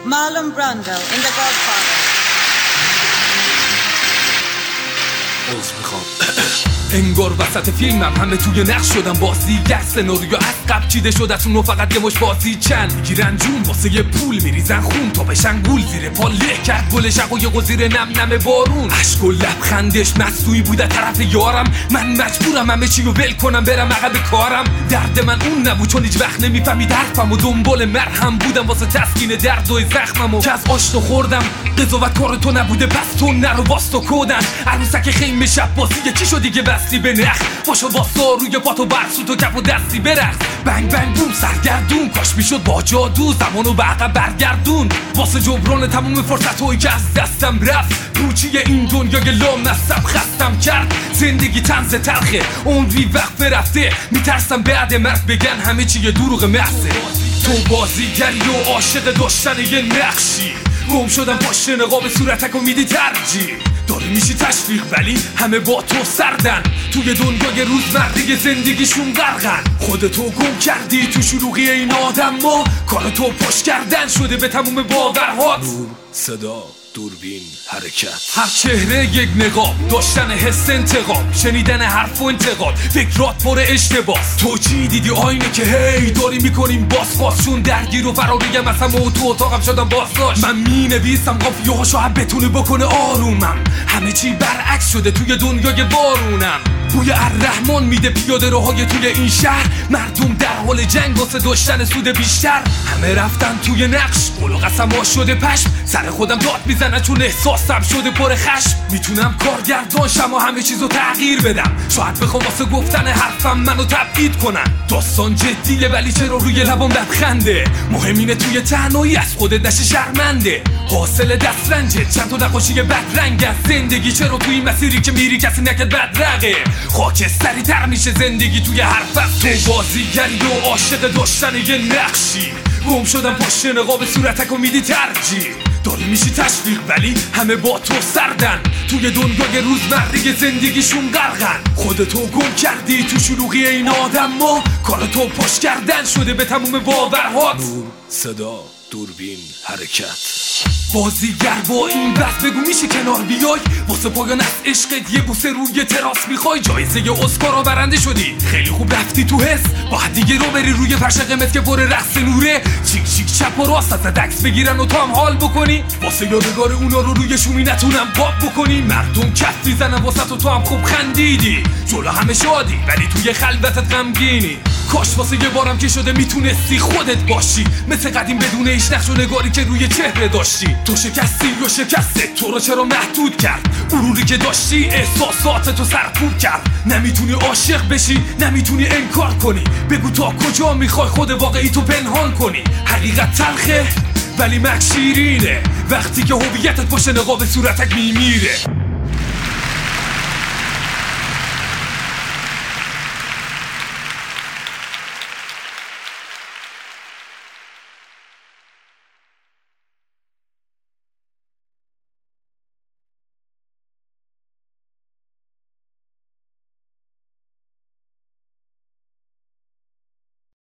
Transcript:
Marlon Brando in The Godfather. عذر میخوام. انگار وسط فیلمم همه توی نقش شدم بازیگر، سناریو از قبل چیده شده از اونو فقط یه مش بازی چند میگیرن جون واسه یه پول میریزن خون تا بشن گول، زیر پا له کرد گل شقایق و زیر نم نم بارون، عشق و لبخندش مستوی بوده طرف یارم، من مجبورم همه چی رو ول کنم برم عقب کارم، درد من اون نبود چون هیچ وقت نمیفهمید حرفم و دنبال مرهم بودم واسه تسکین درد و زخمم و که از آشتو خوردم، قضاوت کار تو نبوده پس تو نرو واسطو کودن، عروسک خیمه شب بازی چی شدی که بستی به نخ، باشو واسا روی پاتو برسو تو کف و دستی برخ، بنگ بنگ بوم سرگردون، کاش میشد با جادو زمانو به عقب برگردون، واسه جبران تموم فرصتایی که از دستم رفت، پوچی این دنیای لامصب خستم کرد، زندگی طنز تلخه عمری وقت رفته، میترسم بعد مرگ بگن همه چی دروغ محضه، تو بازیگری و عاشق داشتن یه نقشی، گم شدم پشت نقاب صورتکو میدی ترجیح، داری میشی تشویق ولی همه با تو سردن، توی دنیای روزمره زندگیشون غرقن، خودتو گم کردی تو شلوغی این آدم، ما کار تو پشت کردن شده به تموم باورهات، نور، صدا، دوربین، حرکت، هر چهره یک نقاب، داشتن حس انتقام، شنیدن حرف و انتقاد، فکرات پر اشتباس، تو چی دیدی آینه که هی داری میکنیم باز درگیر و فراریم از همه و تو اتاقم شدم بازداشت، من مینویسم قافیه هاشو هم بتونه بکنه آرومم، همه چی برعکس شده توی دنیای بارونم، بوی الرحمن میده پیاده روهای توی این شهر، مردم در حال جنگ واسه داشتن سود بیشتر، همه رفتن توی نقش قول و قسم ها شده پشم، سر خودم داد میزنن چون احساسم شده پر خشم، میتونم کارگردان شم و همه چیزو تغییر بدم، شاید بخوام واسه گفتن حرفم منو تبعید کنن، داستان جدیه ولی چرا روی لبام لبخنده، مهم اینه توی تنهایی از خودت نشه شرمنده، حاصل دسترنجه چند تا نقاشی بدرنگ از زندگی، چرا توی این مسیری که میری کسی نکرد بدرقه، خاکستری تر میشه زندگی توی هر فصل، تو بازیگری و عاشق داشتن یه نقشی، گم شدم پشت نقاب صورتکو میدی ترجیح، داری میشی تشویق ولی همه با تو سردن، توی دنیای روزمره زندگیشون غرقن، خودتو گم کردی تو شلوغی این آدم، ما کار تو پشت کردن شده به تموم باورهات، نور، صدا، دوربین، حرکت، بازیگر با این بس بگو میشه کنار بیای، واسه پایان از عشقت یه بوسه روی تراس میخوای، جایزه اسکارا برنده شدی، خیلی خوب رفتی تو حس، باید دیگه رو بری روی فرش قرمز که پر رقص نوره، چیک چیک چپ و راست از عکس بگیرن و تو هم حال بکنی، واسه یادگار اونا رو روی شومی نتونم پاک بکنی، مردم کف میزنن واسه تو هم خوب خندیدی، جلو همه شادی ولی توی خلوتت غمگینی، کاش واسه یه بارم که شده میتونستی خودت باشی، مثل قدیم بدون هیچ نقش و نگاری که روی چهره داشتی، تو شکستی و شکسته تو رو چرا محدود کرد، غروری که داشتی احساسات تو سرکوب کرد، نمیتونی عاشق بشی نمیتونی انکار کنی، بگو تا کجا میخوای خود واقعی تو پنهان کنی، حقیقت تلخه ولی مک شیرینه، وقتی که هویتت پشت نقاب صورتک میمیره.